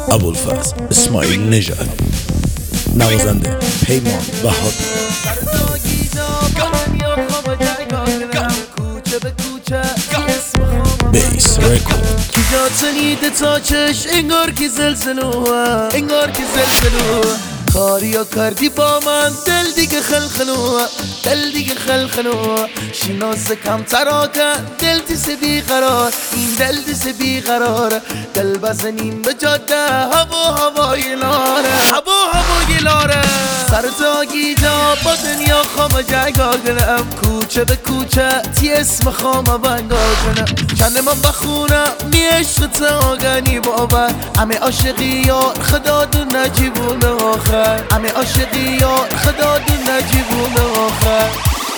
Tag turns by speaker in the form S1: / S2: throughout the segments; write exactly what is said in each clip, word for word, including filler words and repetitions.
S1: ابوالفضل اسماعیل نژاد، نوازنده پیمان وهابی. بیس رکورد.
S2: کی جا تنیده تا چش انگار که زلزلوه، انگار که زلزلوه. کاریا کردی با من دل دیگه خلخلوه، دل دیگه خلخلوه. شناس کم تراکه دل تیس بی قرار، این دل تیس بی قراره. دل بزنیم به جاده هوا هوای لاره، هوا هوای لاره. سر تا گیجا با دنیا خوام جگا کنم، کوچه به کوچه تی اسم خوام بنگا کنم. چند من بخونم می عشق تاگنی بابا، همه عاشقی یار خدا دو نجیبونه آخر، همه عاشقی یار خدا دو نجیبونه آخر.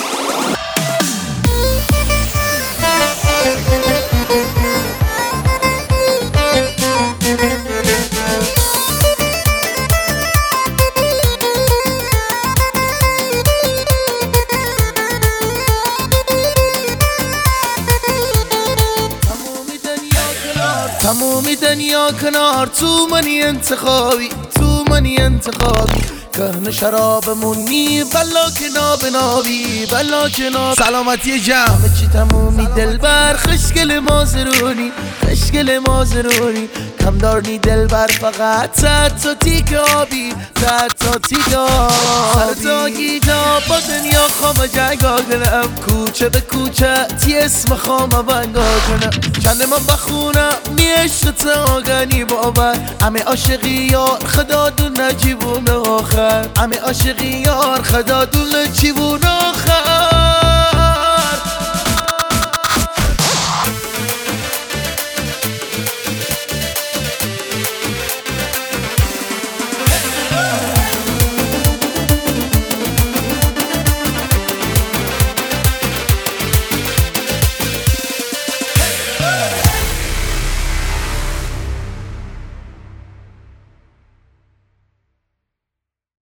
S2: تمومی دنیا کنار، تو منی انتخابی، تو منی انتخابی. کهن شرابمون نی بلا که نابنابی، بلا که ناب. سلامتی جمع چی تمومی دلبر، خشگل مازرونی، خشگل مازرونی. کم دارنی دلبر فقط تحت تا تیک آبی، تحت تا تیک آبی. سر تا گیجا با دنیا خوام جگا کنم، کوچه به کوچه تی اسم خوام بنگا کنم. چند من بخونم می عشق تاگنی بابا، همه عاشقی یار خدا دو نجیبونه آخر، همه عاشقی یار خدا دو نجیبونه آخر.